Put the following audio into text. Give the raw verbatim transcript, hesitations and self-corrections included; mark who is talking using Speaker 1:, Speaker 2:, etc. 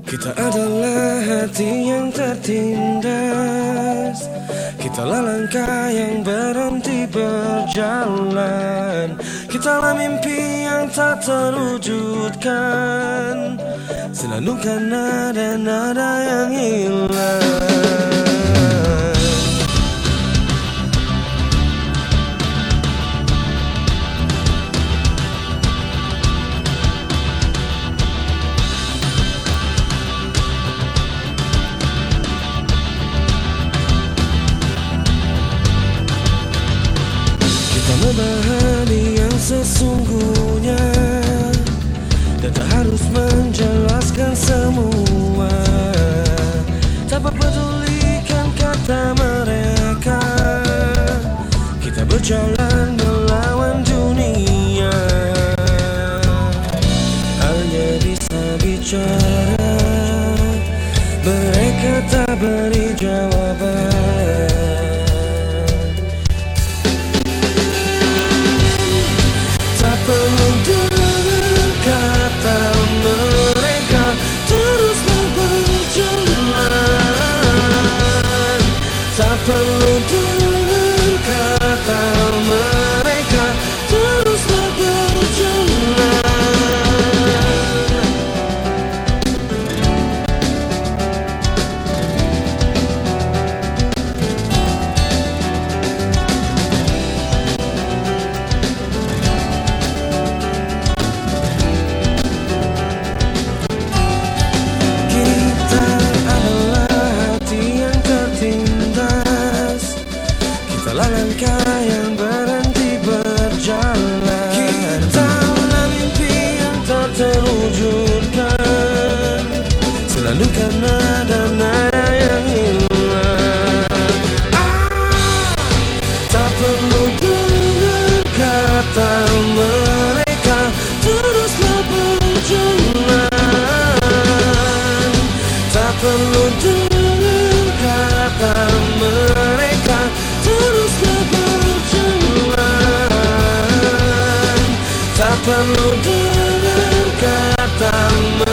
Speaker 1: Kita adalah hati yang tertindas, kitalah langkah yang berhenti berjalan, kitalah mimpi yang tak terwujudkan, senandungkan nada-nada yang hilang. Memahami yang sesungguhnya dan tak harus menjelaskan semua. Tak pedulikan kata mereka, kita berjalan melawan dunia. Hanya bisa bicara, mereka tak beri jawaban. Perlu dengar kata mereka, teruslah berjalan. Kita adalah hati yang tertindas, langkah yang berhenti berjalan, kitalah mimpi yang tak terwujudkan, senandungkan nada-nada yang hilang. Ah, tak perlu dengar kata mereka, teruslah berjalan. Tak perlu dengar kata mereka, teruslah berjalan. Tak perlu dengar kata